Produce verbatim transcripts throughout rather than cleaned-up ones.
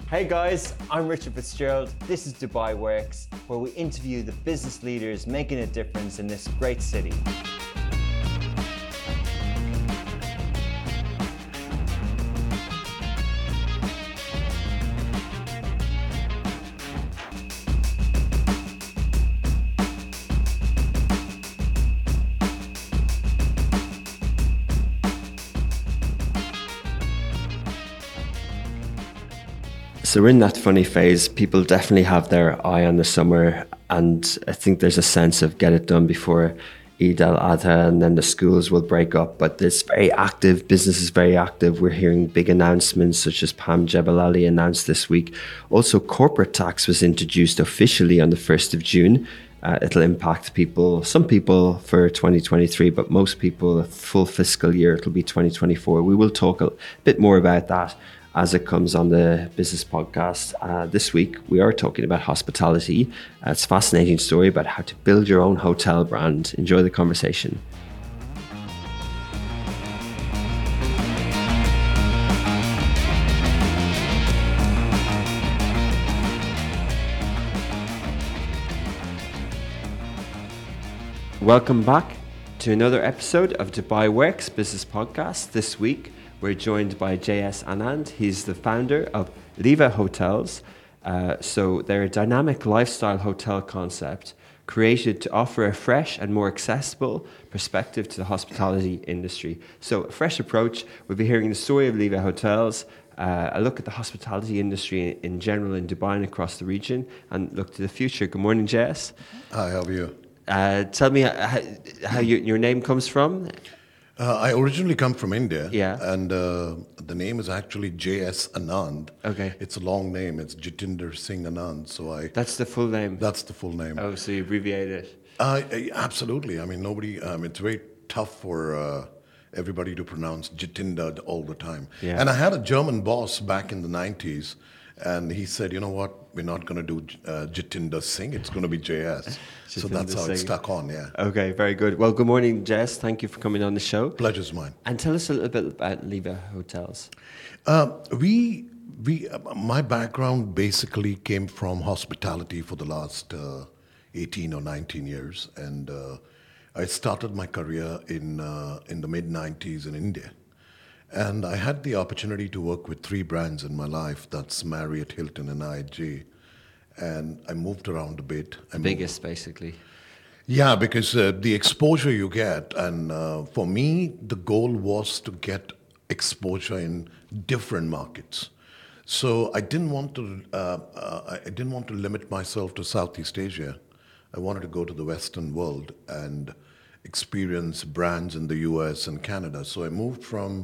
Hey guys, I'm Richard Fitzgerald. This is Dubai Works, where we interview the business leaders making a difference in this great city. So we're in that funny phase. People definitely have their eye on the summer, and I think there's a sense of get it done before Eid al-Adha, and then the schools will break up. But it's very active. Business is very active. We're hearing big announcements such as Pam Jebel Ali announced this week. Also, corporate tax was introduced officially on the first of June. Uh, it'll impact people, some people for twenty twenty-three, but most people, a full fiscal year, it'll be twenty twenty-four. We will talk a bit more about that as it comes on the business podcast. Uh, this week, we are talking about hospitality. Uh, it's a fascinating story about how to build your own hotel brand. Enjoy the conversation. Welcome back to another episode of Dubai Works Business Podcast. This week, we're joined by J S Anand. He's the founder of Liva Hotels. Uh, so they're a dynamic lifestyle hotel concept created to offer a fresh and more accessible perspective to the hospitality industry. So a fresh approach. We'll be hearing the story of Liva Hotels, uh, a look at the hospitality industry in general in Dubai and across the region, and look to the future. Good morning, J S. Hi, how are you? Uh, tell me how, how you, your name comes from. Uh, I originally come from India, Yeah. and uh, the name is actually J S Anand. Okay. It's a long name. It's Jitinder Singh Anand. So I That's the full name. that's the full name. Oh, so you abbreviate it. Uh, absolutely. I mean, nobody. Um, it's very tough for uh, everybody to pronounce Jitinder all the time. Yeah. And I had a German boss back in the nineties, and he said, "You know what? We're not going to do uh, Jitinder Singh. It's going to be J S." So that's how it Singh. stuck on. Yeah. Okay, very good. Well, good morning, Jess. Thank you for coming on the show. Pleasure's mine. And tell us a little bit about Liva Hotels. Uh, we, we, uh, my background basically came from hospitality for the last uh, eighteen or nineteen years, and uh, I started my career in uh, in the mid nineties in India, and I had the opportunity to work with three brands in my life. That's Marriott, Hilton, and I G, and I moved around a bit. I moved- Biggest, basically. yeah, because uh, the exposure you get, and uh, for me, the goal was to get exposure in different markets. So I didn't want to. Uh, uh, I didn't want to limit myself to Southeast Asia. I wanted to go to the Western world and experience brands in the U S and Canada. So I moved from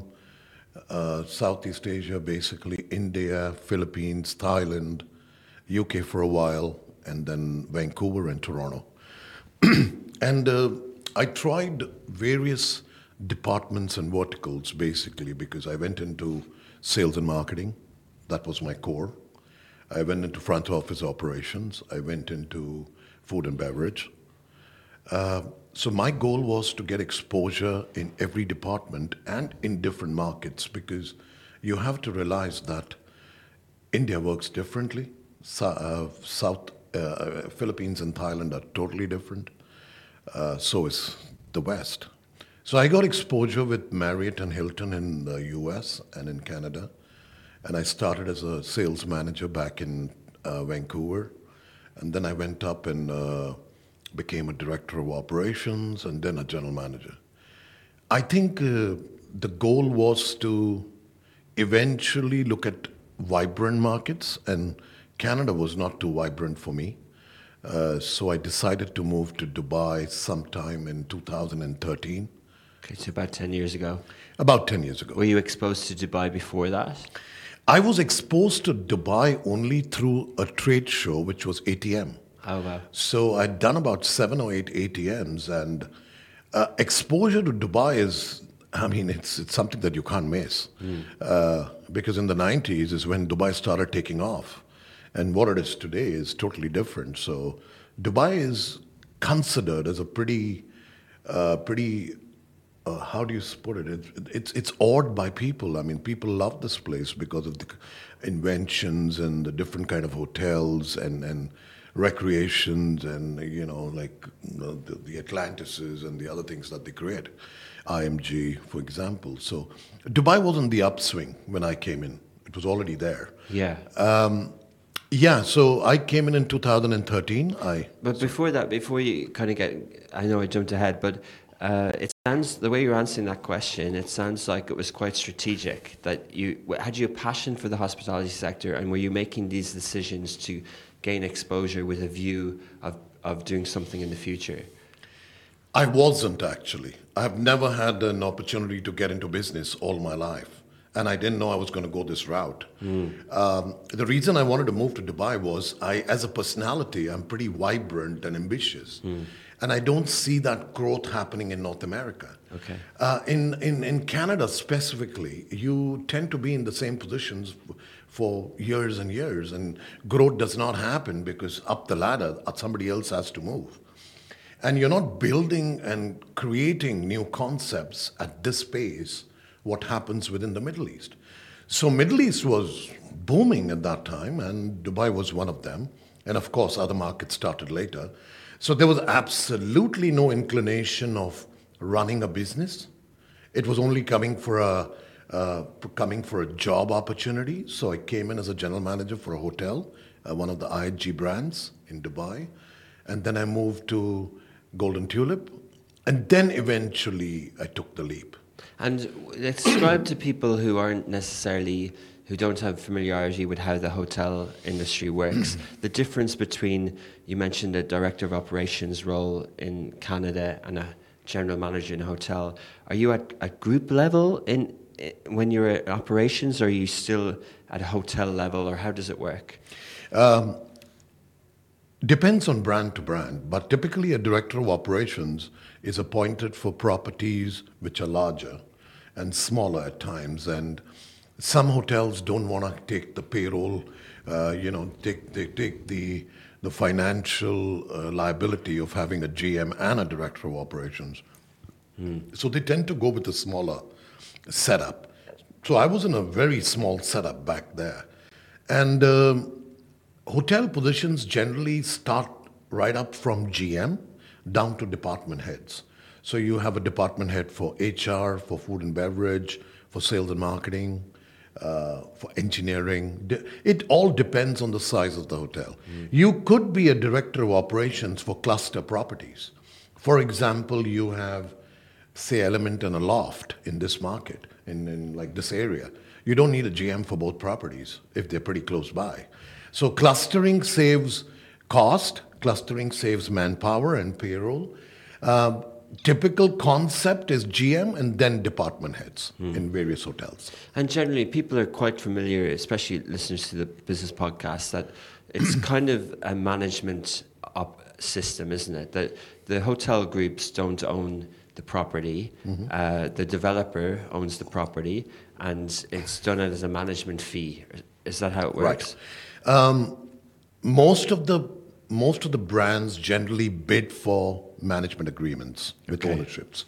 uh, Southeast Asia, basically India, Philippines, Thailand, U K for a while, and then Vancouver and Toronto. And uh, I tried various departments and verticals basically because I went into sales and marketing. That was my core. I went into front office operations. I went into food and beverage. Uh, so my goal was to get exposure in every department and in different markets because you have to realize that India works differently. So, uh, South uh, Philippines and Thailand are totally different. Uh, so is the West. So I got exposure with Marriott and Hilton in the U S and in Canada. And I started as a sales manager back in uh, Vancouver. And then I went up and uh, became a director of operations and then a general manager. I think uh, the goal was to eventually look at vibrant markets, and Canada was not too vibrant for me. Uh, so I decided to move to Dubai sometime in two thousand thirteen. Okay, so about ten years ago. About ten years ago. Were you exposed to Dubai before that? I was exposed to Dubai only through a trade show, which was A T M. Oh, wow. So I'd done about seven or eight A T Ms, and uh, exposure to Dubai is, I mean, it's it's something that you can't miss. Mm. Uh, because in the nineties is when Dubai started taking off. And what it is today is totally different. So Dubai is considered as a pretty, uh, pretty uh, how do you put it? it? It's it's awed by people. I mean, people love this place because of the inventions and the different kind of hotels and and recreations and you know like you know, the, the Atlantises and the other things that they create. I M G, for example. So Dubai was on the upswing when I came in. It was already there. Yeah. Yeah, so I came in in two thousand thirteen. I But before that, before you kind of get, I know I jumped ahead, but uh, it sounds, the way you're answering that question, it sounds like it was quite strategic. That you had you a passion for the hospitality sector, and were you making these decisions to gain exposure with a view of, of doing something in the future? I wasn't actually. I've never had an opportunity to get into business all my life. And I didn't know I was going to go this route. Mm. Um, the reason I wanted to move to Dubai was I, as a personality, I'm pretty vibrant and ambitious. Mm. And I don't see that growth happening in North America. Okay. Uh, in, in, in Canada specifically, you tend to be in the same positions for years and years. And growth does not happen because up the ladder, somebody else has to move. And you're not building and creating new concepts at this pace what happens within the Middle East. So Middle East was booming at that time, and Dubai was one of them. And of course, other markets started later. So there was absolutely no inclination of running a business. It was only coming for a uh, coming for a job opportunity. So I came in as a general manager for a hotel, uh, one of the I G brands in Dubai. And then I moved to Golden Tulip. And then eventually I took the leap. And describe to people who aren't necessarily, who don't have familiarity with how the hotel industry works, the difference between, you mentioned a director of operations role in Canada and a general manager in a hotel. Are you at, at group level in, when you're at operations, or are you still at a hotel level, or how does it work? Um, depends on brand to brand, but typically a director of operations is appointed for properties which are larger and smaller at times. And some hotels don't want to take the payroll, uh, you know, take they take the the financial uh, liability of having a G M and a director of operations. Hmm. So they tend to go with a smaller setup. So I was in a very small setup back there. And um, hotel positions generally start right up from G M down to department heads. So you have a department head for H R, for food and beverage, for sales and marketing, uh, for engineering. It all depends on the size of the hotel. Mm. You could be a director of operations for cluster properties. For example, you have, say, Element and a Loft in this market, in, in like this area. You don't need a G M for both properties if they're pretty close by. So clustering saves cost, clustering saves manpower and payroll. Uh, typical concept is G M and then department heads mm. in various hotels. And generally, people are quite familiar, especially listeners to the business podcast, that it's kind of a management op system, isn't it? That the hotel groups don't own the property, mm-hmm. uh, the developer owns the property, and it's done as a management fee. Is that how it works? Right. Um, most of the most of the brands generally bid for management agreements with okay. ownerships.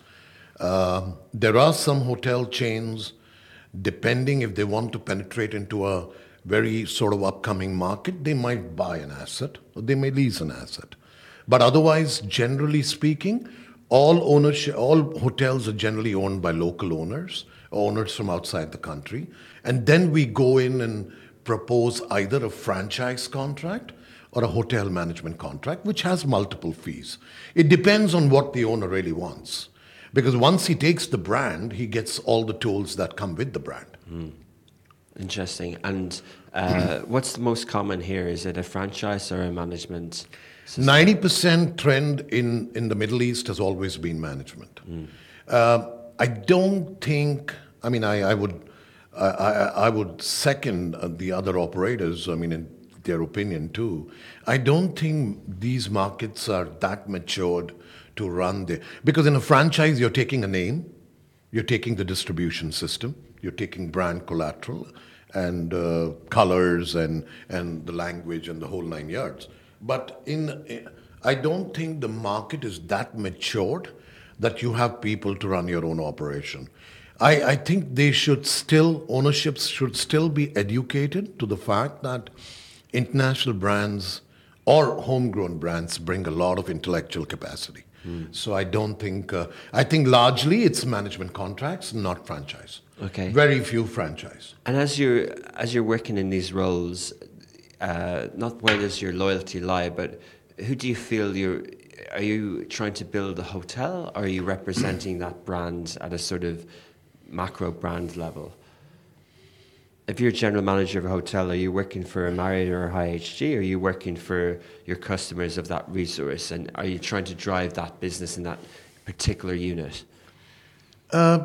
Uh, there are some hotel chains, depending if they want to penetrate into a very sort of upcoming market, they might buy an asset or they may lease an asset. But otherwise, generally speaking, all ownership, all hotels are generally owned by local owners, owners from outside the country. And then we go in and propose either a franchise contract or a hotel management contract, which has multiple fees. It depends on what the owner really wants. Because once he takes the brand, he gets all the tools that come with the brand. Mm. Interesting. And uh, what's the most common here? Is it a franchise or a management system? ninety percent trend in, in the Middle East has always been management. Mm. Uh, I don't think, I mean, I, I would I, I, I would second the other operators, I mean, in their opinion too. I don't think these markets are that matured to run there. Because in a franchise, you're taking a name, you're taking the distribution system, you're taking brand collateral and uh, colors and, and the language and the whole nine yards. But in, I don't think the market is that matured that you have people to run your own operation. I, I think they should still, ownerships should still be educated to the fact that international brands or homegrown brands bring a lot of intellectual capacity. Mm. So I don't think, uh, I think largely it's management contracts, not franchise. Okay. Very few franchise. And as you're, as you're working in these roles, uh, not where does your loyalty lie, but who do you feel you're, are you trying to build a hotel, or are you representing that brand at a sort of macro brand level? If you're general manager of a hotel, are you working for a Marriott or a I H G? Or are you working for your customers of that resource? And are you trying to drive that business in that particular unit? Uh,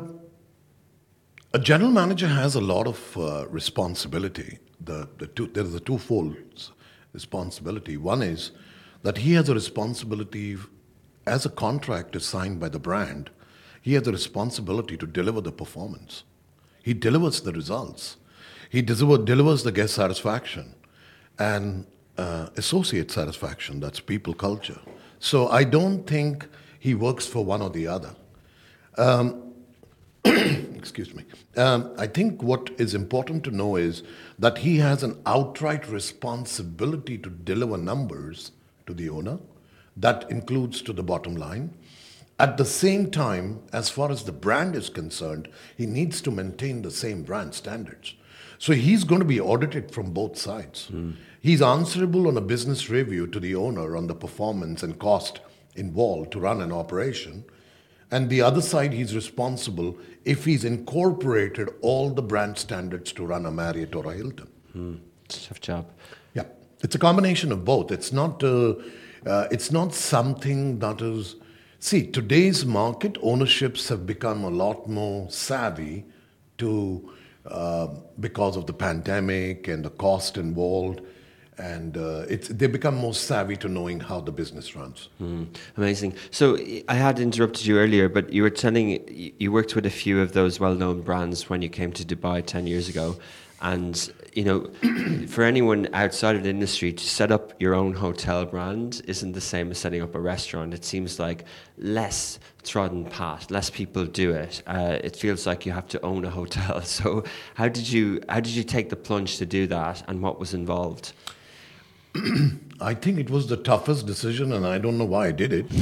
a general manager has a lot of uh, responsibility. The, the two, there's a twofold responsibility. One is that he has a responsibility as a contract is signed by the brand. He has a responsibility to deliver the performance. He delivers the results. He deliver, delivers the guest satisfaction and uh, associate satisfaction. That's people culture. So I don't think he works for one or the other. Um, excuse me. Um, I think what is important to know is that he has an outright responsibility to deliver numbers to the owner. That includes to the bottom line. At the same time, as far as the brand is concerned, he needs to maintain the same brand standards. So he's going to be audited from both sides. Mm. He's answerable on a business review to the owner on the performance and cost involved to run an operation. And the other side, he's responsible if he's incorporated all the brand standards to run a Marriott or a Hilton. Mm. It's a tough job. Yeah, it's a combination of both. It's not, uh, uh, it's not something that is... See, today's market ownerships have become a lot more savvy to... Uh, because of the pandemic and the cost involved, and uh, it's, they become more savvy to knowing how the business runs. Mm, amazing. So I had interrupted you earlier, but you were telling, you worked with a few of those well-known brands when you came to Dubai ten years ago. And, you know, for anyone outside of the industry, to set up your own hotel brand isn't the same as setting up a restaurant. It seems like less trodden path, less people do it. Uh, it feels like you have to own a hotel. So how did you how did you take the plunge to do that, and what was involved? I think it was the toughest decision, and I don't know why I did it.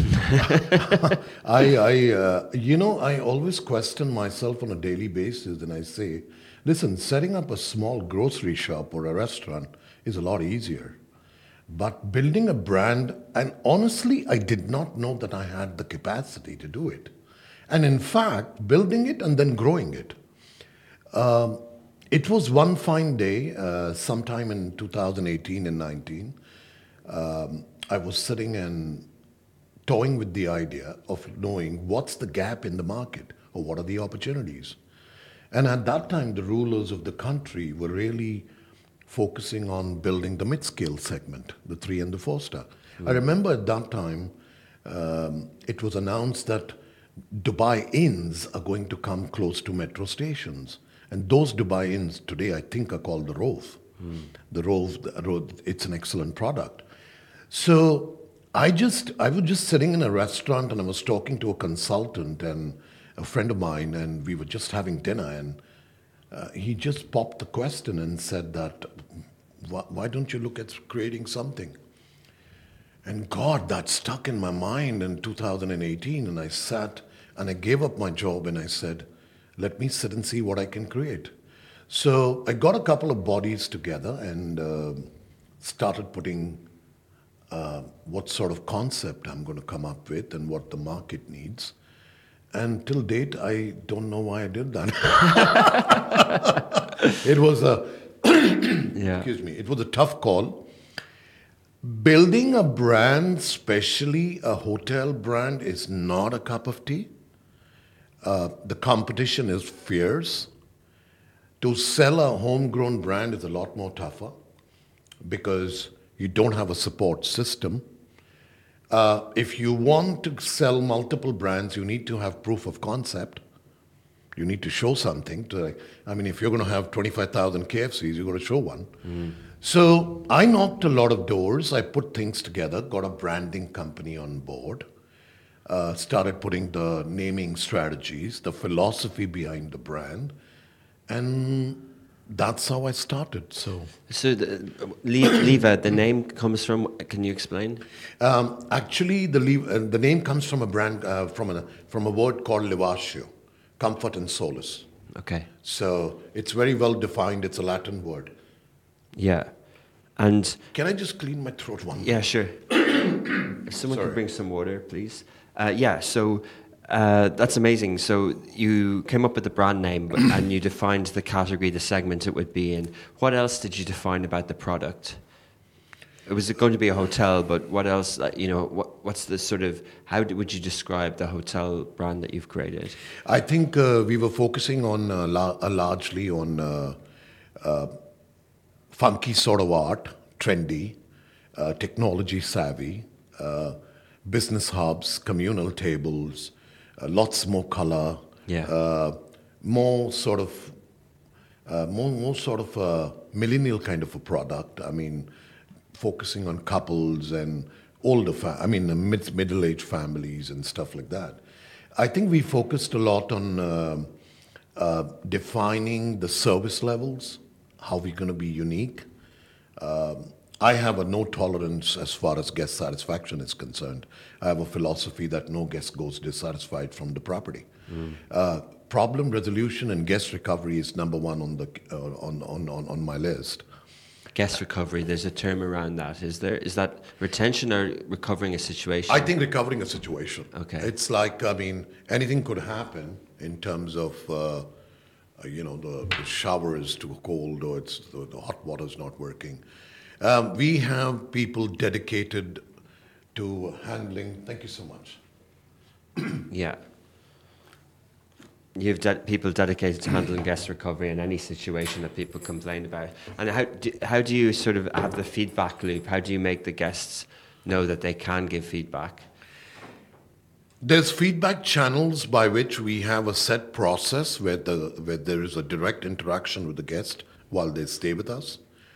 I, I uh, you know, I always question myself on a daily basis, and I say, listen, setting up a small grocery shop or a restaurant is a lot easier. But building a brand, and honestly, I did not know that I had the capacity to do it. And in fact, building it and then growing it. Um, it was one fine day, uh, sometime in two thousand eighteen and nineteen, um, I was sitting and toying with the idea of knowing what's the gap in the market or what are the opportunities. And at that time, the rulers of the country were really focusing on building the mid-scale segment, the three and the four star. Mm. I remember at that time, um, it was announced that Dubai Inns are going to come close to metro stations. And those Dubai Inns today, I think, are called the Rove. Mm. The Rove, the Rove, it's an excellent product. So I just, I was just sitting in a restaurant and I was talking to a consultant and a friend of mine, and we were just having dinner, and uh, he just popped the question and said that, why don't you look at creating something? And God, that stuck in my mind in two thousand eighteen, and I sat and I gave up my job and I said, let me sit and see what I can create. So I got a couple of bodies together and uh, started putting uh, what sort of concept I'm going to come up with and what the market needs. And till date, I don't know why I did that. It was a, yeah. excuse me, it was a tough call. Building a brand, especially a hotel brand, is not a cup of tea. Uh, the competition is fierce. To sell a homegrown brand is a lot more tougher because you don't have a support system. Uh, if you want to sell multiple brands, you need to have proof of concept. You need to show something. To, I mean, if you're going to have twenty-five thousand K F Cs, you've got to show one. Mm. So I knocked a lot of doors. I put things together, got a branding company on board. uh, started putting the naming strategies, the philosophy behind the brand, and that's how I started. So, So, the, Le- Leva, the name comes from. Can you explain? um, actually, the le- uh, the name comes from a brand uh, from a from a word called levatio, comfort and solace. Okay. So it's very well defined. It's a Latin word. Yeah, and Can I just clean my throat one yeah, minute? sure. If someone Sorry. could bring some water, please. Uh, yeah, so uh, that's amazing. So you came up with the brand name, but, and you defined the category, the segment it would be in. What else did you define about the product? It was going to be a hotel, but what else? uh, You know, what, what's the sort of? How do, would you describe the hotel brand that you've created? I think uh, we were focusing on uh, la- uh, largely on uh, uh, funky sort of art, trendy, uh, technology savvy, uh, business hubs, communal tables, uh, lots more color, Yeah. uh, more sort of uh, more more sort of a millennial kind of a product. I mean, focusing on couples and older, fa- I mean, uh, mid middle aged families and stuff like that. I think we focused a lot on um uh, defining the service levels, how we're going to be unique. Um, I have a no tolerance as far as guest satisfaction is concerned. I have a philosophy that no guest goes dissatisfied from the property. Uh, problem resolution and guest recovery is number one on the uh, on, on, on, on my list. Guest recovery. There's a term around that. Is there? Is that retention or recovering a situation? I think recovering a situation. Okay. It's like, I mean, anything could happen in terms of, uh, uh, you know, the, the shower is too cold or it's the, the hot water is not working. Um, we have people dedicated to handling. Thank you so much. Yeah. You have de- people dedicated to handling guest recovery in any situation that people complain about. And how do, how do you sort of have the feedback loop? How do you make the guests know that they can give feedback? There's feedback channels by which we have a set process where the where there is a direct interaction with the guest while they stay with us.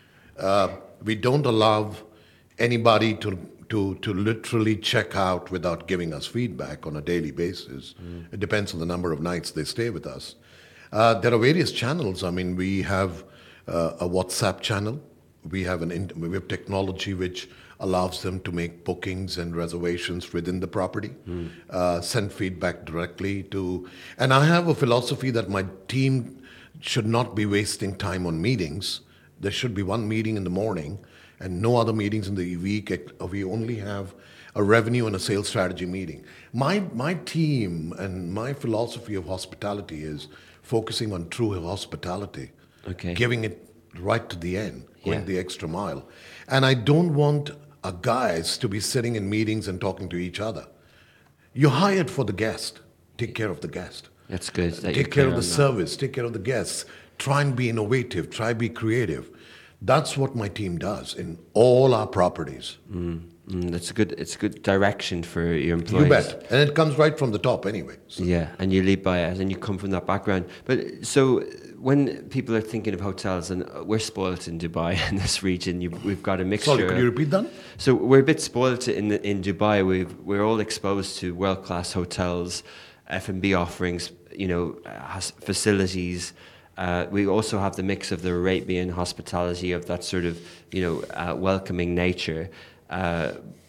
Uh, we don't allow anybody to, to, to literally check out without giving us feedback on a daily basis. Mm. It depends on the number of nights they stay with us. Uh, there are various channels. I mean, we have uh, a WhatsApp channel. We have an in, we have technology which allows them to make bookings and reservations within the property, mm. uh, send feedback directly to. And I have a philosophy that my team should not be wasting time on meetings. There should be one meeting in the morning and no other meetings in the week. We only have a revenue and a sales strategy meeting. My, my team and my philosophy of hospitality is focusing on true hospitality, Okay. giving it right to the end, going Yeah. the extra mile. And I don't want our guys to be sitting in meetings and talking to each other. You're hired for the guest. Take care of the guest. That's good. That you're Take care clear of the on that. service, take care of the guests. Try and be innovative, try be creative. That's what my team does in all our properties. Mm, mm, that's a good. It's a good direction for your employees. You bet. And it comes right from the top anyway. So. Yeah, and you lead by it, and you come from that background. But so when people are thinking of hotels, and we're spoilt in Dubai in this region, you, we've got a mixture. Sorry, could you repeat that? So we're a bit spoilt in in Dubai. We've we're all exposed to world class hotels, F and B offerings, you know, has facilities. Uh, we also have the mix of the Arabian hospitality, of that sort of, you know, uh, welcoming nature. Uh,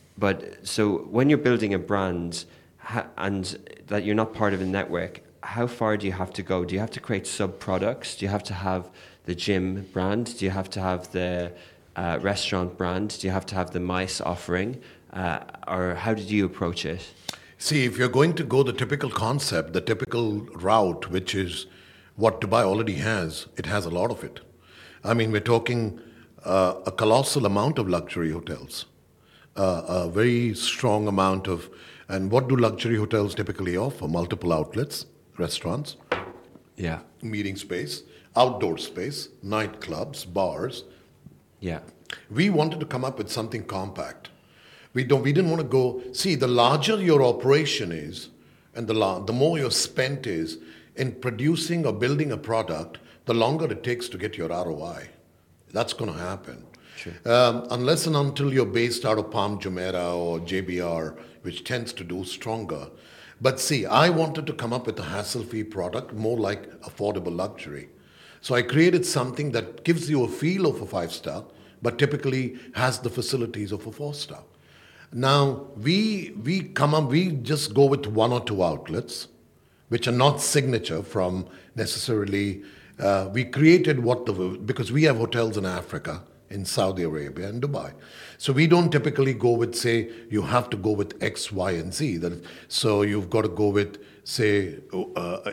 but so when you're building a brand ha- and that you're not part of a network, how far do you have to go? Do you have to create sub-products? Do you have to have the gym brand? Do you have to have the uh, restaurant brand? Do you have to have the MICE offering? Uh, or how did you approach it? See, if you're going to go the typical concept, the typical route, which is what Dubai already has, it has a lot of it. I mean, we're talking uh, a colossal amount of luxury hotels, uh, a very strong amount of, and what do luxury hotels typically offer? Multiple outlets, restaurants, Yeah. meeting space, outdoor space, nightclubs, bars. Yeah. We wanted to come up with something compact. We don't. We didn't want to go. See, the larger your operation is, and the la- the more your spent is in producing or building a product, the longer it takes to get your R O I. That's going to happen. Um, unless and until you're based out of Palm Jumeirah or J B R, which tends to do stronger. But see, I wanted to come up with a hassle-free product, more like affordable luxury. So I created something that gives you a feel of a five-star, but typically has the facilities of a four-star. Now, we, we come up, we just go with one or two outlets, which are not signature from necessarily, uh, we created what the, because we have hotels in Africa, in Saudi Arabia and Dubai. So we don't typically go with, say, you have to go with X, Y, and Z. That, so you've got to go with, say, uh,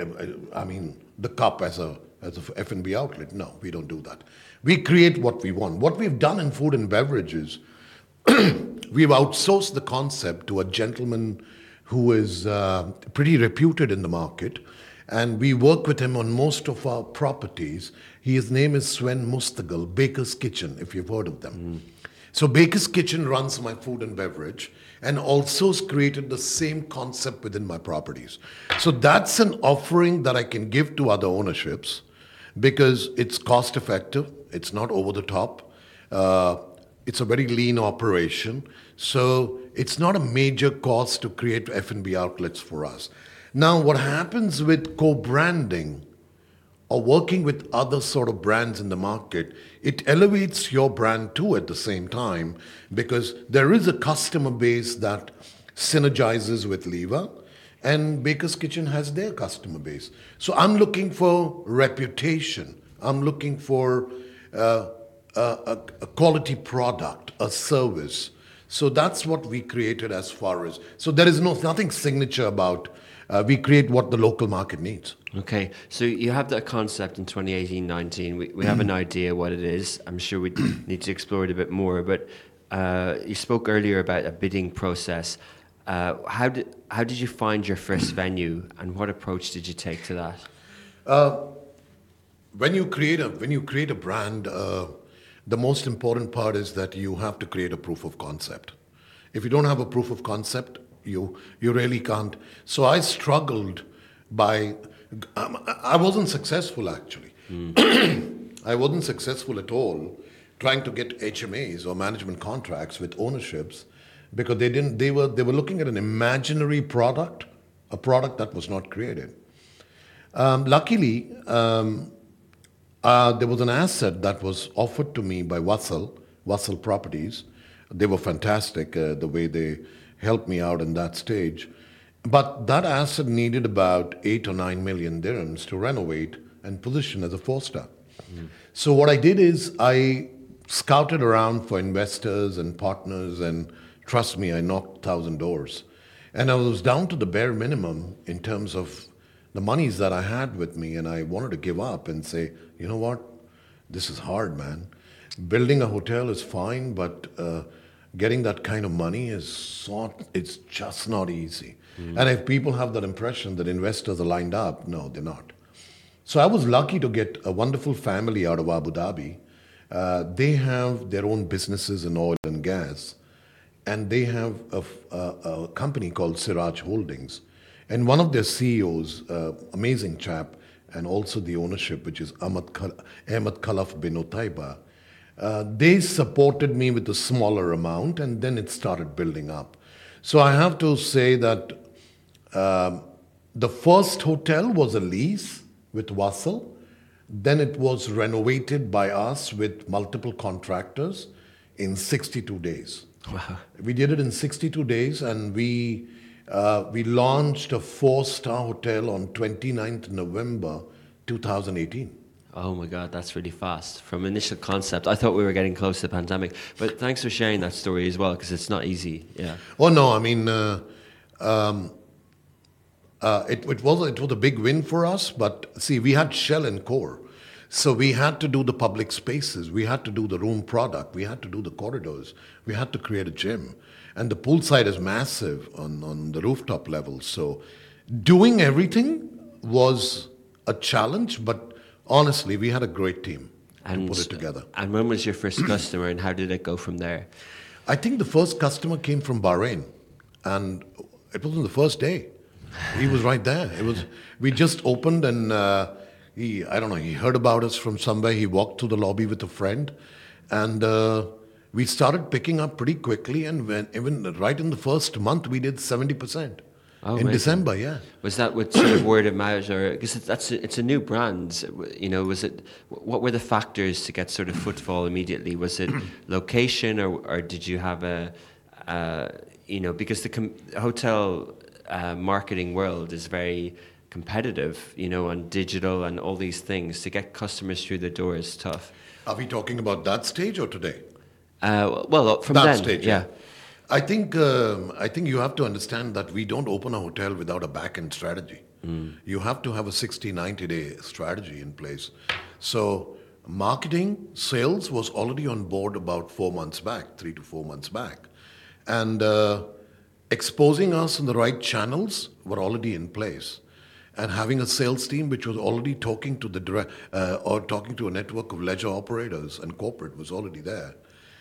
I mean, the Cup as a as a F and B outlet. No, we don't do that. We create what we want. What we've done in food and beverages, we've outsourced the concept to a gentleman who is uh, pretty reputed in the market, and we work with him on most of our properties. His name is Sven Mustagal, Baker's Kitchen, if you've heard of them. Mm. So Baker's Kitchen runs my food and beverage and also has created the same concept within my properties. So that's an offering that I can give to other ownerships because it's cost effective, it's not over the top, uh, it's a very lean operation. So it's not a major cost to create F and B outlets for us. Now, what happens with co-branding or working with other sort of brands in the market, it elevates your brand too at the same time because there is a customer base that synergizes with Leva and Baker's Kitchen has their customer base. So I'm looking for reputation. I'm looking for uh, a, a, a quality product, a service. So that's what we created as far as, so there is no nothing signature about, uh, we create what the local market needs. Okay, so you have that concept in twenty eighteen nineteen. We, we have an idea what it is. I'm sure we need to explore it a bit more, but uh, you spoke earlier about a bidding process. Uh, how did how did you find your first venue, and what approach did you take to that? Uh, when you create a when you create a brand, uh, the most important part is that you have to create a proof of concept. If you don't have a proof of concept, you you really can't. So I struggled by. Um, I wasn't successful actually. Mm. I wasn't successful at all trying to get H M As or management contracts with ownerships because they didn't. They were they were looking at an imaginary product, a product that was not created. Um, luckily, um, uh, there was an asset that was offered to me by Wassel, Wassel Properties. They were fantastic uh, the way they helped me out in that stage. But that asset needed about eight or nine million dirhams to renovate and position as a four-star. Mm. So what I did is I scouted around for investors and partners, and trust me, I knocked a thousand doors. And I was down to the bare minimum in terms of the monies that I had with me, and I wanted to give up and say, you know what, this is hard, man. Building a hotel is fine, but uh, getting that kind of money is so, it's just not easy. Mm. And if people have that impression that investors are lined up, no, they're not. So I was lucky to get a wonderful family out of Abu Dhabi. Uh, they have their own businesses in oil and gas, and they have a, a, a company called Siraj Holdings. And one of their C E Os, uh, amazing chap, and also the ownership, which is Ahmad, Khal- Ahmad Khalaf bin Utaiba, uh, they supported me with a smaller amount, and then it started building up. So I have to say that um, the first hotel was a lease with Wassel. Then it was renovated by us with multiple contractors in sixty-two days. Wow. We did it in sixty-two days, and we uh, we launched a four-star hotel on twenty-ninth of November two thousand eighteen. Oh my God, that's really fast. From initial concept, I thought we were getting close to the pandemic. But thanks for sharing that story as well, because it's not easy. Yeah. Oh no, I mean, uh, um, uh, it, it was it was a big win for us. But see, we had shell and core, so we had to do the public spaces, we had to do the room product, we had to do the corridors, we had to create a gym, and the poolside is massive on on the rooftop level. So doing everything was a challenge, but honestly, we had a great team and put it together. And when was your first customer, and how did it go from there? I think the first customer came from Bahrain, and it wasn't the first day. He was right there. It was. We just opened, and uh, he, I don't know, he heard about us from somewhere. He walked to the lobby with a friend, And uh, we started picking up pretty quickly, and when, even right in the first month, we did seventy percent. Oh, In amazing. December, yeah. Was that with sort of word of mouth, or because it's, that's a, it's a new brand? You know, was it? What were the factors to get sort of footfall immediately? Was it location, or, or did you have a, uh, you know, because the com- hotel uh, marketing world is very competitive, you know, on digital and all these things. To get customers through the door is tough. Are we talking about that stage or today? Uh, well, from That then, stage, yeah. yeah. I think um, I think you have to understand that we don't open a hotel without a back-end strategy. Mm. You have to have a sixty, ninety day strategy in place. So marketing, sales was already on board about four months back, three to four months back. And uh, exposing us in the right channels were already in place. And having a sales team which was already talking to the direct, uh, or talking to a network of leisure operators and corporate was already there.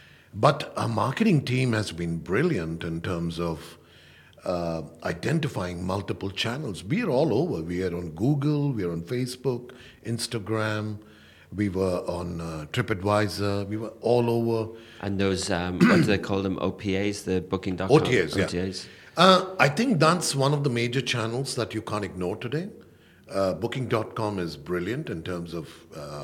But our marketing team has been brilliant in terms of uh, identifying multiple channels. We are all over. We are on Google, we are on Facebook, Instagram, we were on uh, TripAdvisor, we were all over. And those, um, what do they call them, O P As, the booking dot com? O T As, yeah. O T As. Uh, I think that's one of the major channels that you can't ignore today. Uh, booking dot com is brilliant in terms of... Uh,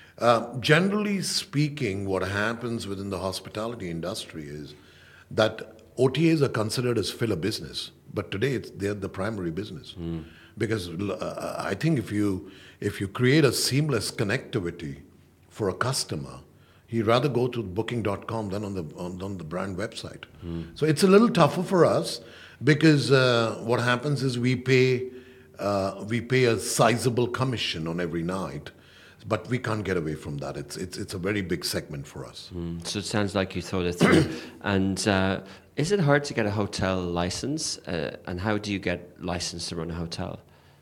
Uh, generally speaking, what happens within the hospitality industry is that O T As are considered as filler business, but today it's, they're the primary business. Mm. Because uh, I think if you if you create a seamless connectivity for a customer, he'd rather go to booking dot com than on the on, on the brand website. Mm. So it's a little tougher for us because uh, what happens is we pay uh, we pay a sizable commission on every night. But we can't get away from that. It's it's it's a very big segment for us. Mm, so it sounds like you thought it through. And uh, is it hard to get a hotel license? Uh, and how do you get licensed to run a hotel?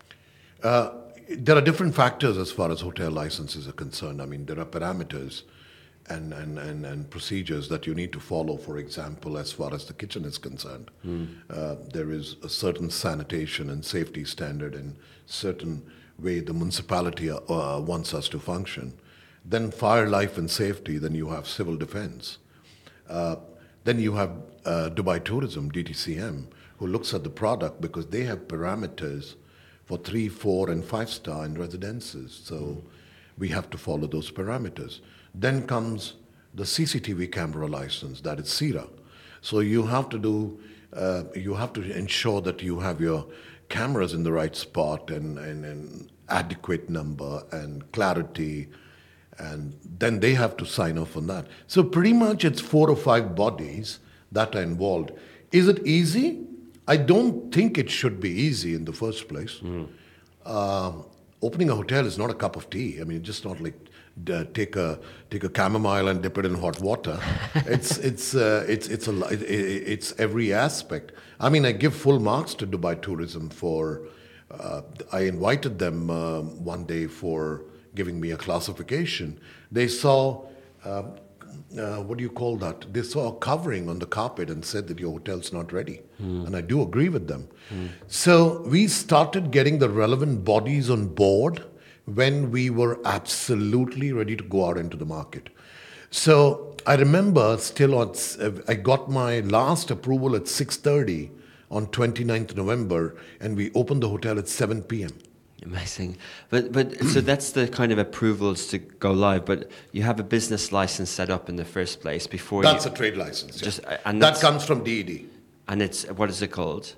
Uh, there are different factors as far as hotel licenses are concerned. I mean, there are parameters and, and, and, and procedures that you need to follow. For example, as far as the kitchen is concerned, mm. uh, there is a certain sanitation and safety standard and certain way the municipality uh, wants us to function. Then fire, life and safety, then you have civil defense. Uh, then you have uh, Dubai Tourism, D T C M, who looks at the product because they have parameters for three, four and five star in residences. So mm. we have to follow those parameters. Then comes the C C T V camera license, that is C I R A. So you have to do, uh, you have to ensure that you have your cameras in the right spot and, and, and adequate number and clarity, and then they have to sign off on that. So pretty much it's four or five bodies that are involved. Is it easy? I don't think it should be easy in the first place. Mm. Uh, opening a hotel is not a cup of tea. I mean, it's just not like uh, take a take a chamomile and dip it in hot water. it's it's uh, it's it's a it, it's every aspect. I mean, I give full marks to Dubai Tourism for. Uh, I invited them uh, one day for giving me a classification. They saw. Uh, Uh, what do you call that? They saw a covering on the carpet and said that your hotel's not ready. Mm. And I do agree with them. Mm. So we started getting the relevant bodies on board when we were absolutely ready to go out into the market. So I remember still, on, I got my last approval at six thirty on twenty-ninth of November, and we opened the hotel at seven p.m. Amazing. But but so that's the kind of approvals to go live, but you have a business license set up in the first place before That's you... a trade license, just, yeah. and That comes from D E D. And it's, what is it called?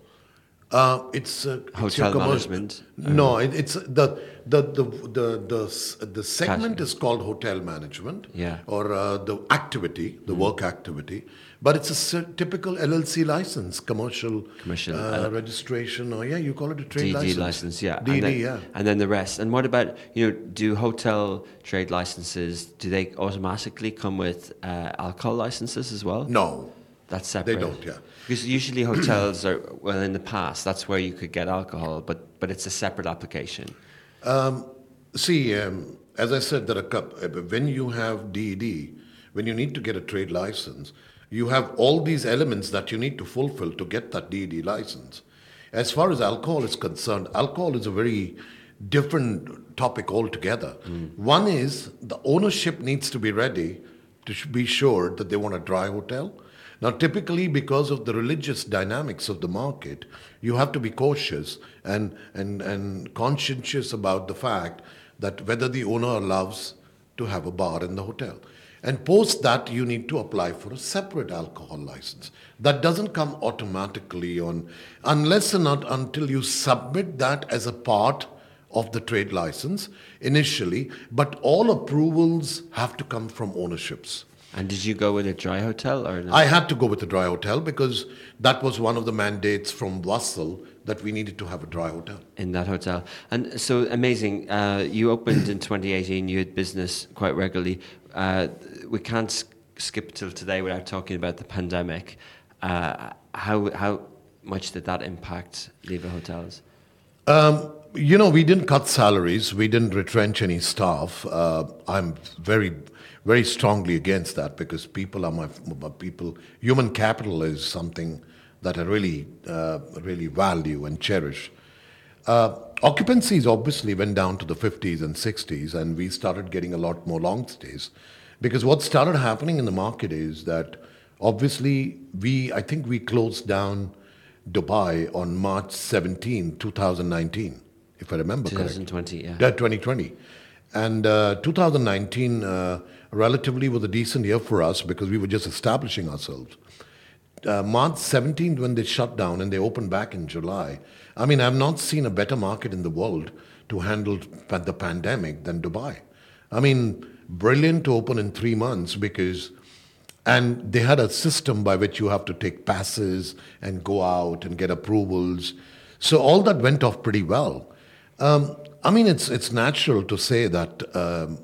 Uh, it's uh, Hotel it's management? No, it, it's the the the the the, the segment Cash. is called hotel management, yeah. or uh, the activity, the mm. work activity. But it's a typical L L C license, commercial, commercial uh, uh, registration, or yeah, you call it a trade D D license. license, yeah. D D, and then, yeah. And then the rest. And what about, you know, do hotel trade licenses, do they automatically come with uh, alcohol licenses as well? No. That's separate. They don't, yeah. Because usually hotels are, well, in the past, that's where you could get alcohol, but but it's a separate application. Um, see, um, as I said, there are a couple, when you have D E D, when you need to get a trade license, you have all these elements that you need to fulfill to get that D E D license. As far as alcohol is concerned, alcohol is a very different topic altogether. Mm. One is the ownership needs to be ready to sh- be sure that they want a dry hotel. Now, typically, because of the religious dynamics of the market, you have to be cautious and, and, and conscientious about the fact that whether the owner allows to have a bar in the hotel. And post that, you need to apply for a separate alcohol license. That doesn't come automatically on, unless and not until you submit that as a part of the trade license initially, but all approvals have to come from ownerships. And did you go with a dry hotel or no? I had to go with a dry hotel because that was one of the mandates from Wassel that we needed to have a dry hotel. In that hotel. And so amazing. Uh, you opened in twenty eighteen, you had business quite regularly. Uh, we can't s- skip till today without talking about the pandemic. Uh, how how much did that impact Leva Hotels? Um, you know, we didn't cut salaries, we didn't retrench any staff. Uh, I'm very, very strongly against that because people are my, my people. Human capital is something that I really, uh, really value and cherish. Uh, occupancies obviously went down to the fifties and sixties, and we started getting a lot more long stays. Because what started happening in the market is that obviously we, I think we closed down Dubai on March seventeenth, twenty nineteen, if I remember correctly. twenty twenty, yeah. Yeah, twenty twenty. And uh, two thousand nineteen uh, relatively was a decent year for us because we were just establishing ourselves. Uh, March seventeenth, when they shut down and they opened back in July, I mean, I've not seen a better market in the world to handle pa- the pandemic than Dubai. I mean, brilliant to open in three months because, and they had a system by which you have to take passes and go out and get approvals. So all that went off pretty well. Um, I mean, it's it's natural to say that um,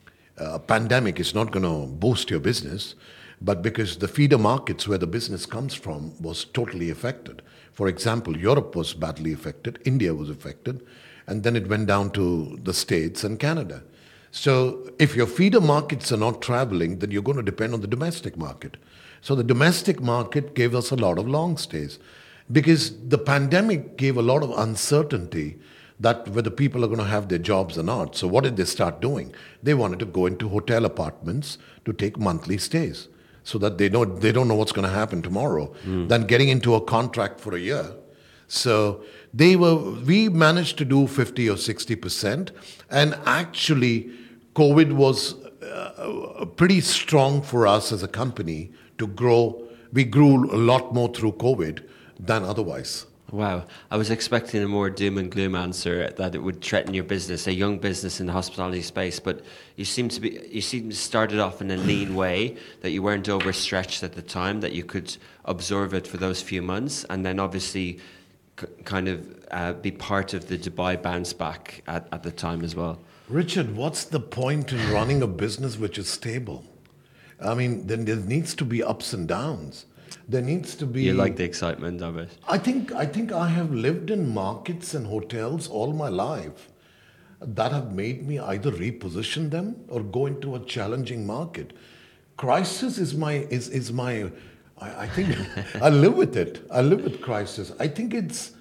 a pandemic is not going to boost your business, but because the feeder markets where the business comes from was totally affected. For example, Europe was badly affected, India was affected, and then it went down to the States and Canada. So if your feeder markets are not traveling, then you're going to depend on the domestic market. So the domestic market gave us a lot of long stays because the pandemic gave a lot of uncertainty that whether people are going to have their jobs or not. So what did they start doing? They wanted to go into hotel apartments to take monthly stays so that they know they don't know what's going to happen tomorrow. Mm. Then getting into a contract for a year. So they were. We managed to do fifty or sixty percent, and actually, COVID was uh, pretty strong for us as a company to grow. We grew a lot more through COVID than otherwise. Wow. I was expecting a more doom and gloom answer that it would threaten your business, a young business in the hospitality space, but you seem to be you seem to started off in a lean way, that you weren't overstretched at the time, that you could absorb it for those few months, and then obviously c- kind of uh, be part of the Dubai bounce back at, at the time as well. Richard, what's the point in running a business which is stable? I mean, then there needs to be ups and downs. There needs to be. You like the excitement of it. I think I think I have lived in markets and hotels all my life that have made me either reposition them or go into a challenging market. Crisis is my is is my. I, I think I live with it. I live with crisis. I think it's.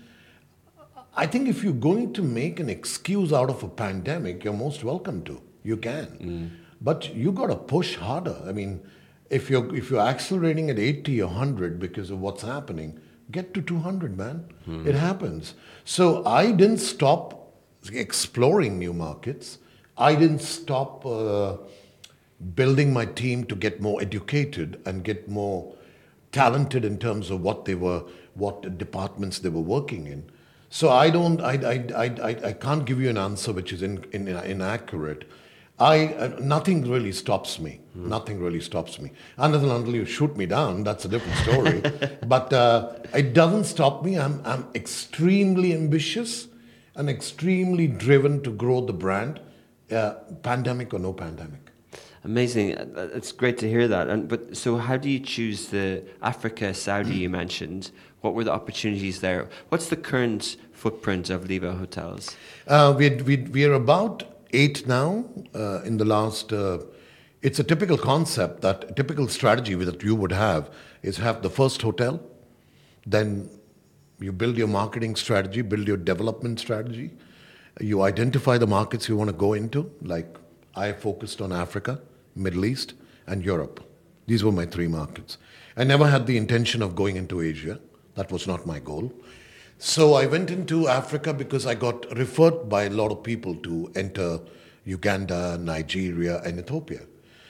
I think if you're going to make an excuse out of a pandemic, you're most welcome to. You can, mm. but you got to push harder. I mean. If you're if you're accelerating at eighty or one hundred because of what's happening, get to two hundred, man. Mm. It happens. So I didn't stop exploring new markets. I didn't stop uh, building my team to get more educated and get more talented in terms of what they were, what departments they were working in. So I don't, I, I, I, I, I can't give you an answer which is in, in, inaccurate. I, uh, nothing really stops me. Hmm. Nothing really stops me. Unless and until you shoot me down, that's a different story. But uh, it doesn't stop me. I'm, I'm extremely ambitious and extremely driven to grow the brand, uh, pandemic or no pandemic. Amazing. It's great to hear that. And but so how do you choose the Africa, Saudi you mentioned? What were the opportunities there? What's the current footprint of Leva Hotels? Uh, we we we are about eight now uh, in the last, uh, it's a typical concept that, a typical strategy that you would have is have the first hotel, then you build your marketing strategy, build your development strategy, you identify the markets you want to go into, like I focused on Africa, Middle East, and Europe. These were my three markets. I never had the intention of going into Asia. That was not my goal. So I went into Africa because I got referred by a lot of people to enter Uganda, Nigeria, and Ethiopia.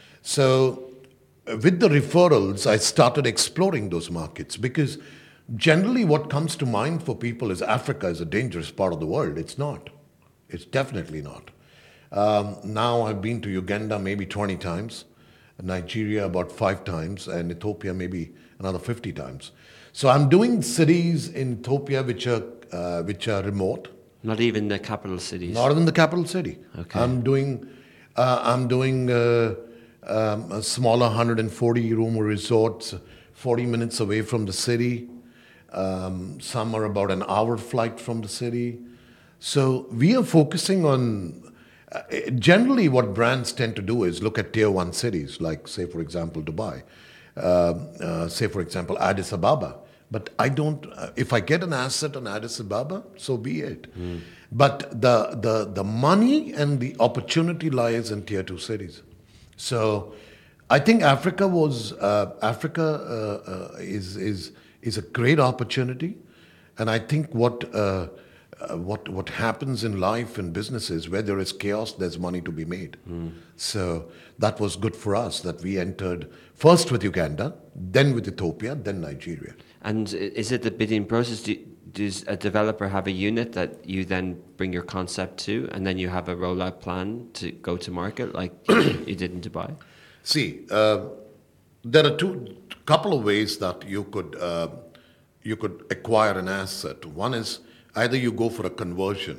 So uh, with the referrals, I started exploring those markets because generally what comes to mind for people is Africa is a dangerous part of the world. It's not. It's definitely not. Um, now I've been to Uganda maybe twenty times, Nigeria about five times, and Ethiopia maybe another fifty times. So I'm doing cities in Ethiopia which are uh, which are remote. Not even the capital cities. Not even the capital city. Okay. I'm doing uh, I'm doing uh, um, a smaller one hundred forty room resorts, forty minutes away from the city. Um, some are about an hour flight from the city. So we are focusing on. Uh, generally, what brands tend to do is look at tier one cities, like, say, for example, Dubai, uh, uh, say, for example, Addis Ababa. But I don't, uh, if I get an asset on Addis Ababa, so be it. Mm. But the, the, the money and the opportunity lies in tier two cities. So I think Africa was, uh, Africa uh, uh, is, is, is a great opportunity. And I think what, uh, Uh, what what happens in life and businesses, where there is chaos, there's money to be made. Mm. So that was good for us that we entered first with Uganda, then with Ethiopia, then Nigeria. And is it the bidding process? Do, does a developer have a unit that you then bring your concept to, and then you have a rollout plan to go to market like you did in Dubai? See, uh, there are two couple of ways that you could uh, you could acquire an asset. One is either you go for a conversion.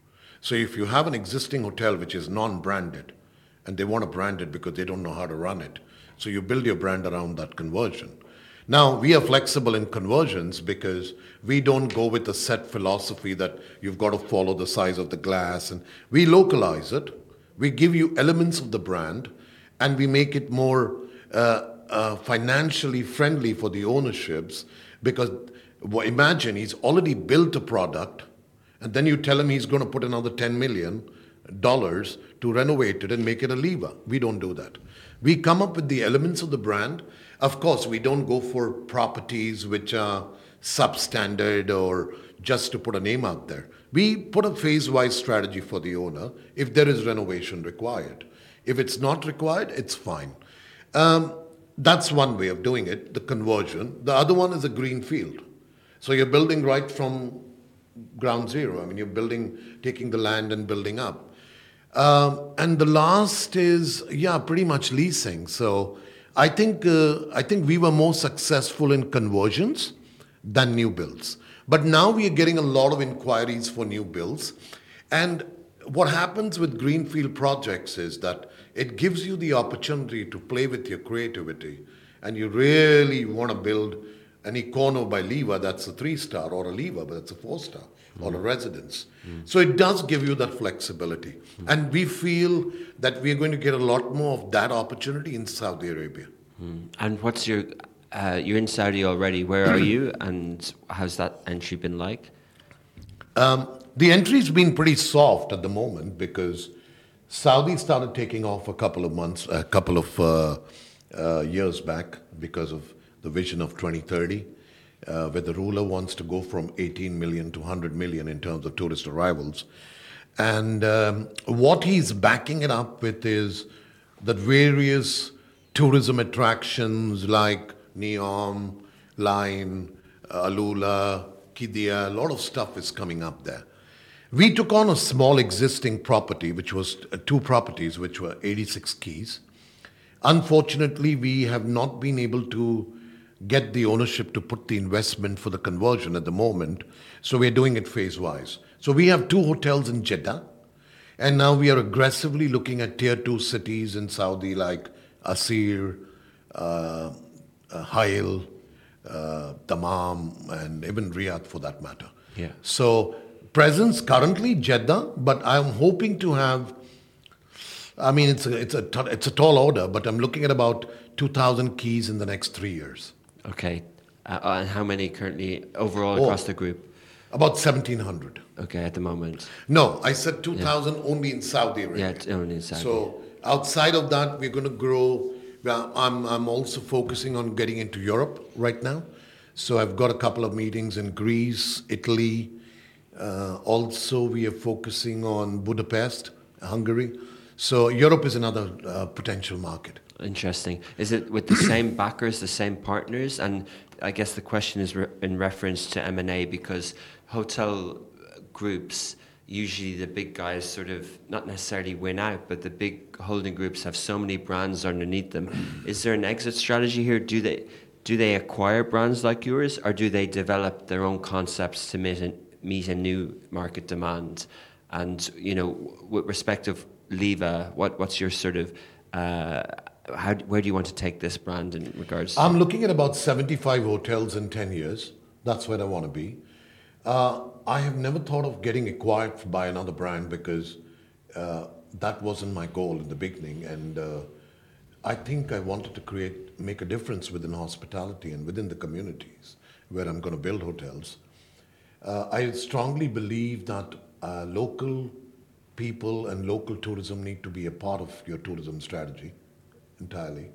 So if you have an existing hotel which is non-branded and they want to brand it because they don't know how to run it, so you build your brand around that conversion. Now, we are flexible in conversions because we don't go with a set philosophy that you've got to follow the size of the glass. And we localize it. We give you elements of the brand and we make it more uh, uh, financially friendly for the ownerships because well, imagine he's already built a product and then you tell him he's going to put another ten million dollars to renovate it and make it a Liva. We don't do that. We come up with the elements of the brand. Of course, we don't go for properties which are substandard or just to put a name out there. We put a phase-wise strategy for the owner if there is renovation required. If it's not required, it's fine. Um, that's one way of doing it, the conversion. The other one is a green field. So you're building right from ground zero. I mean, you're building, taking the land and building up. Um, and the last is, yeah, pretty much leasing. So I think uh, I think we were more successful in conversions than new builds. But now we are getting a lot of inquiries for new builds. And what happens with greenfield projects is that it gives you the opportunity to play with your creativity. And you really want to build an Econo by Liva that's a three-star, or a Liva but that's a four-star, mm. or a residence. Mm. So it does give you that flexibility. Mm. And we feel that we're going to get a lot more of that opportunity in Saudi Arabia. Mm. And what's your, uh, you're in Saudi already, where are you and how's that entry been like? Um, the entry's been pretty soft at the moment because Saudi started taking off a couple of months, a couple of uh, uh, years back because of the vision of twenty thirty, uh, where the ruler wants to go from eighteen million to one hundred million in terms of tourist arrivals. And um, what he's backing it up with is that various tourism attractions like Neom, Line, uh, Alula, Qiddiya, a lot of stuff is coming up there. We took on a small existing property, which was uh, two properties, which were eighty-six keys. Unfortunately, we have not been able to get the ownership to put the investment for the conversion at the moment. So we're doing it phase-wise. So we have two hotels in Jeddah. And now we are aggressively looking at tier two cities in Saudi like Asir, uh, uh, Hail, uh, Dammam, and even Riyadh for that matter. Yeah. So presence currently Jeddah, but I'm hoping to have, I mean, it's a, it's a, t- it's a tall order, but I'm looking at about two thousand keys in the next three years. Okay. Uh, and how many currently overall Oh, across the group? About seventeen hundred. Okay, at the moment. No, I said two thousand yeah. only in Saudi Arabia. Yeah, it's only in Saudi. So outside of that, we're going to grow Well, I'm, I'm also focusing on getting into Europe right now. So I've got a couple of meetings in Greece, Italy. Uh, also, we are focusing on Budapest, Hungary. So Europe is another uh, potential market. Interesting. Is it with the same backers, the same partners? And I guess the question is re- in reference to M and A because hotel groups, usually the big guys sort of not necessarily win out, but the big holding groups have so many brands underneath them. Is there an exit strategy here? Do they do they acquire brands like yours, or do they develop their own concepts to meet a, meet a new market demand? And you know, with respect of Liva, what what's your sort of uh, how where do you want to take this brand in regards? I'm to... looking at about seventy-five hotels in ten years. That's where I want to be. Uh, I have never thought of getting acquired by another brand because uh, that wasn't my goal in the beginning. And uh, I think I wanted to create, make a difference within hospitality and within the communities where I'm going to build hotels. Uh, I strongly believe that uh, local people and local tourism need to be a part of your tourism strategy entirely.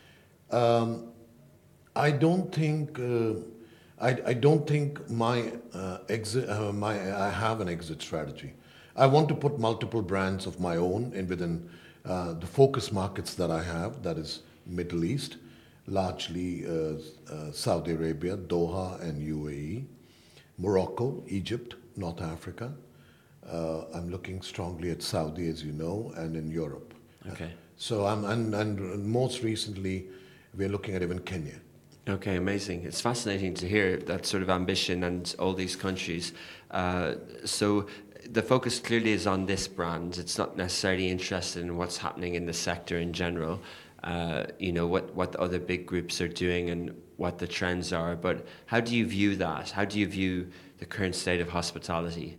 Um, I don't think uh, I, I don't think my uh, exit uh, my I have an exit strategy. I want to put multiple brands of my own in within uh, the focus markets that I have. That is Middle East, largely uh, uh, Saudi Arabia, Doha, and U A E, Morocco, Egypt, North Africa. Uh, I'm looking strongly at Saudi, as you know, and in Europe. Okay. So I'm and, and most recently, we're looking at even Kenya. Okay, amazing. It's fascinating to hear that sort of ambition and all these countries. Uh, so the focus clearly is on this brand. It's not necessarily interested in what's happening in the sector in general. Uh, you know, what, what the other big groups are doing and what the trends are. But how do you view that? How do you view the current state of hospitality?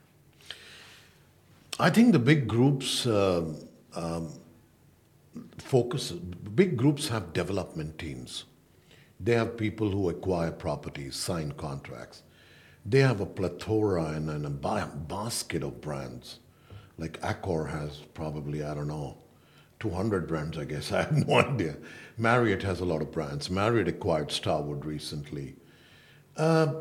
I think the big groups um, um, focus, big groups have development teams. They have people who acquire properties, sign contracts. They have a plethora and, and a basket of brands. Like Accor has probably, I don't know, two hundred brands, I guess. I have no idea. Marriott has a lot of brands. Marriott acquired Starwood recently. Uh,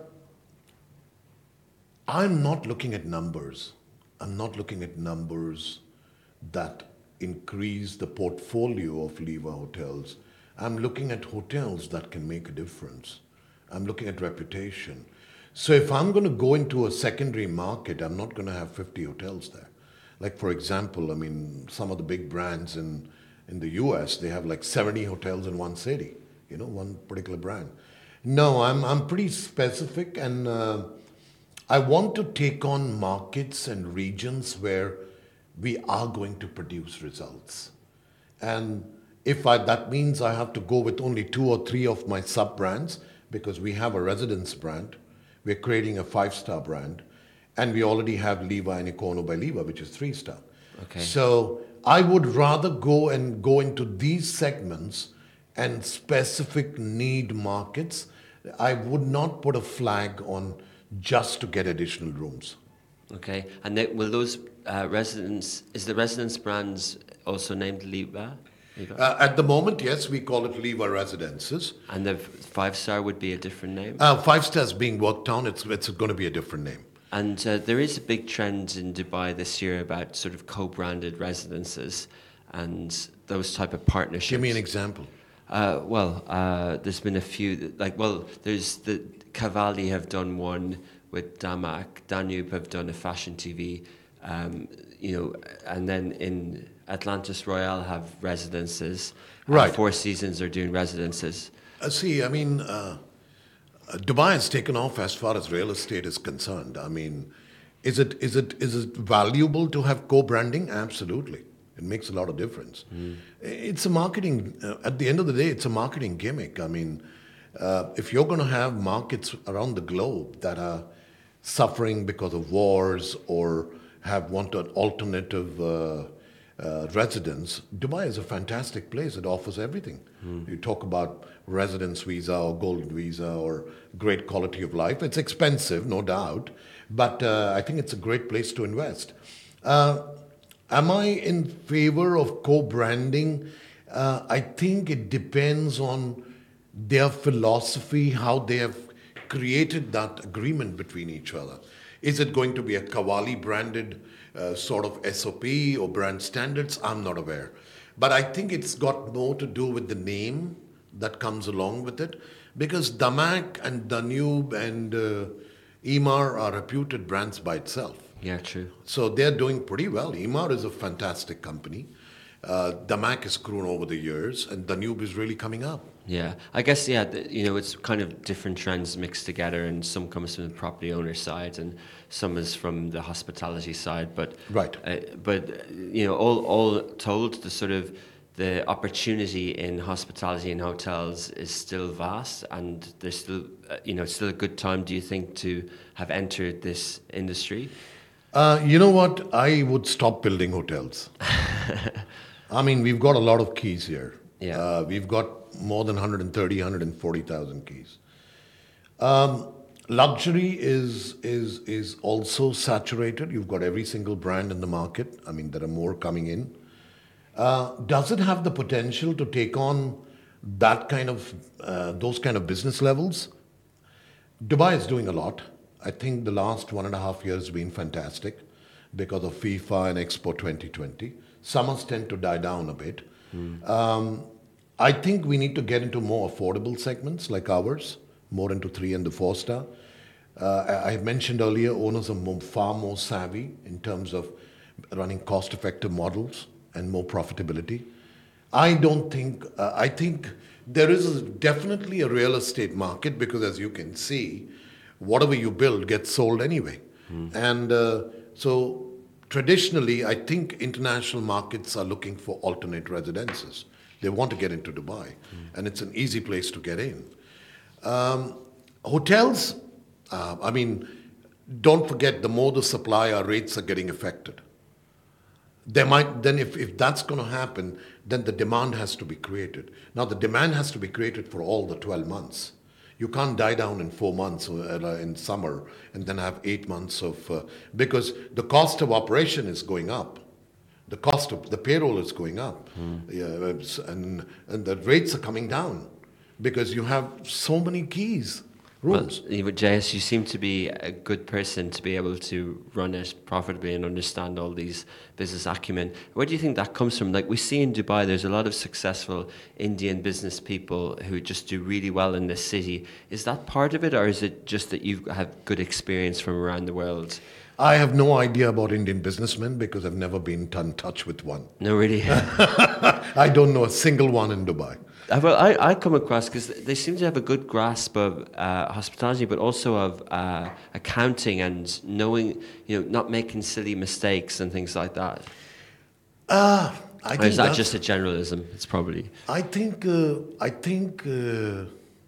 I'm not looking at numbers. I'm not looking at numbers that increase the portfolio of Liva hotels. I'm looking at hotels that can make a difference. I'm looking at reputation. So if I'm going to go into a secondary market, I'm not going to have fifty hotels there. Like for example, I mean, some of the big brands in, in the U S, they have like seventy hotels in one city, you know, one particular brand. No, I'm, I'm pretty specific and uh, I want to take on markets and regions where we are going to produce results. And if I, that means I have to go with only two or three of my sub-brands because we have a residence brand, we're creating a five-star brand, and we already have Liva and Econo by Liva, which is three-star. Okay. So I would rather go and go into these segments and specific need markets. I would not put a flag on just to get additional rooms. Okay. And they, will those uh, residence, is the residence brands also named Liva? Uh, at the moment, yes, we call it Liva Residences. And the five star would be a different name? Uh, five stars being worked on, it's, it's going to be a different name. And uh, there is a big trend in Dubai this year about sort of co-branded residences and those type of partnerships. Give me an example. Uh, well, uh, there's been a few, like, well, there's the Cavalli have done one with Damac, Danube have done a fashion T V, um, you know, and then in Atlantis Royale have residences. Right. Four Seasons are doing residences. Uh, see, I mean, uh, Dubai has taken off as far as real estate is concerned. I mean, is it is it is it valuable to have co-branding? Absolutely. It makes a lot of difference. Mm. It's a marketing, uh, at the end of the day, it's a marketing gimmick. I mean, uh, if you're going to have markets around the globe that are suffering because of wars or have wanted alternative uh, uh, residence, Dubai is a fantastic place. It offers everything. Mm. You talk about residence visa or golden visa or great quality of life. It's expensive, no doubt, but uh, I think it's a great place to invest. Uh, Am I in favor of co-branding? Uh, I think it depends on their philosophy, how they have created that agreement between each other. Is it going to be a Kawali branded uh, sort of S O P or brand standards? I'm not aware. But I think it's got more to do with the name that comes along with it, because Damak and Danube and uh, Emaar are reputed brands by itself. Yeah, true. So they're doing pretty well. Emaar is a fantastic company. Uh, Damak has grown over the years, and Danube is really coming up. Yeah, I guess, yeah, the, you know, it's kind of different trends mixed together, and some comes from the property owner side and some is from the hospitality side. But, Right. uh, but you know, all, all told, the sort of the opportunity in hospitality and hotels is still vast, and there's still, uh, you know, it's still a good time, do you think, to have entered this industry? Uh, you know what? I would stop building hotels. I mean, we've got a lot of keys here. Yeah. Uh, we've got more than one hundred thirty, one hundred forty thousand keys. Um, luxury is is is also saturated. You've got every single brand in the market. I mean, there are more coming in. Uh, does it have the potential to take on that kind of uh, those kind of business levels? Dubai is doing a lot. I think the last one and a half years has been fantastic because of FIFA and Expo twenty twenty. Summers tend to die down a bit. Mm. Um, I think we need to get into more affordable segments like ours, more into three and the four star. Uh, I, I mentioned earlier, owners are more, far more savvy in terms of running cost-effective models and more profitability. I don't think, uh, I think there is a, definitely a real estate market because, as you can see, whatever you build gets sold anyway. Mm. And uh, so traditionally, I think international markets are looking for alternate residences. They want to get into Dubai, mm. and it's an easy place to get in. Um, hotels, uh, I mean, don't forget, the more the supply, our rates are getting affected. There might, then if, if that's going to happen, then the demand has to be created. Now, the demand has to be created for all the twelve months. You can't die down in four months uh, in summer and then have eight months of, uh, because the cost of operation is going up. The cost of the payroll is going up. Mm. Yeah, and, and the rates are coming down because you have so many keys, rooms. Well, J S, you seem to be a good person to be able to run it profitably and understand all these business acumen. Where do you think that comes from? Like we see in Dubai, there's a lot of successful Indian business people who just do really well in this city. Is that part of it, or is it just that you have good experience from around the world? I have no idea about Indian businessmen because I've never been in touch with one. No, really? I don't know a single one in Dubai. Uh, well, I, I come across, because they seem to have a good grasp of uh, hospitality, but also of uh, accounting and knowing, you know, not making silly mistakes and things like that. Uh, I think or is that just a generalism? It's probably. I think, uh, I think, uh,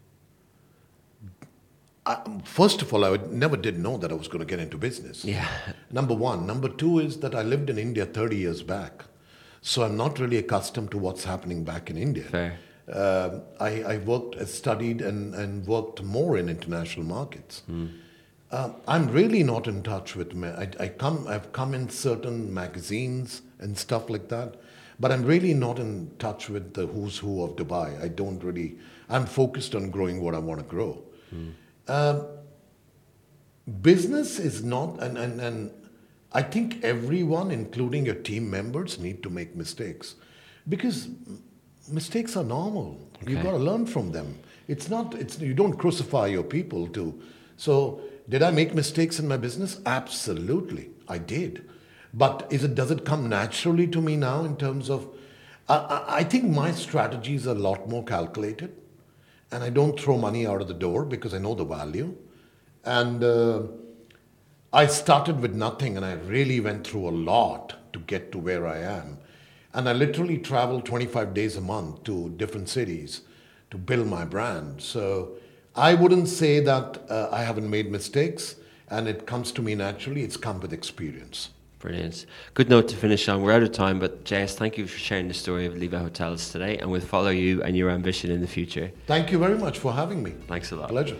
I, first of all, I would, never did know that I was going to get into business. Yeah. Number one. Number two is that I lived in India thirty years back. So I'm not really accustomed to what's happening back in India. Fair. Uh, I, I worked, I studied and, and worked more in international markets. Mm. Uh, I'm really not in touch with, ma- I, I come, I've come in certain magazines and stuff like that, but I'm really not in touch with the who's who of Dubai. I don't really, I'm focused on growing what I want to grow. Mm. Uh, business is not, and, and, and I think everyone, including your team members, need to make mistakes because mistakes are normal. Okay. You've got to learn from them. It's not, it's, you don't crucify your people to. So, did I make mistakes in my business? Absolutely, I did. But is it, does it come naturally to me now in terms of, I, I think my strategies are a lot more calculated and I don't throw money out of the door because I know the value. And uh, I started with nothing and I really went through a lot to get to where I am. And I literally travel twenty-five days a month to different cities to build my brand. So I wouldn't say that uh, I haven't made mistakes and it comes to me naturally. It's come with experience. Brilliant. Good note to finish on. We're out of time, but J S, thank you for sharing the story of Liva Hotels today, and we'll follow you and your ambition in the future. Thank you very much for having me. Thanks a lot. Pleasure.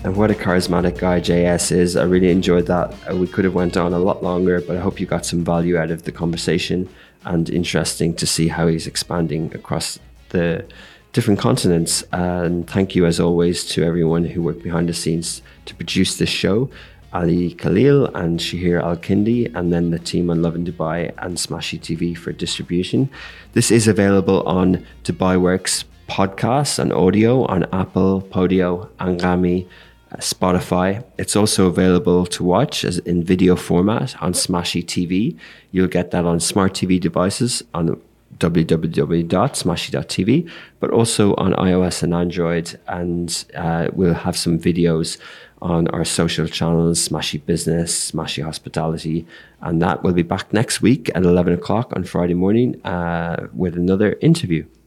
And what a charismatic guy J S is. I really enjoyed that. Uh, we could have went on a lot longer, but I hope you got some value out of the conversation, and interesting to see how he's expanding across the different continents. And thank you as always to everyone who worked behind the scenes to produce this show. Ali Khalil and Shahir Al-Kindi, and then the team on Love in Dubai and Smashy T V for distribution. This is available on Dubai Works podcasts and audio on Apple, Podio, Angami, uh, Spotify. It's also available to watch as in video format on Smashy T V. You'll get that on smart T V devices on w w w dot smashy dot t v, but also on iOS and Android. And uh, we'll have some videos on our social channels, Smashy Business, Smashy Hospitality, and that will be back next week at eleven o'clock on Friday morning uh, with another interview.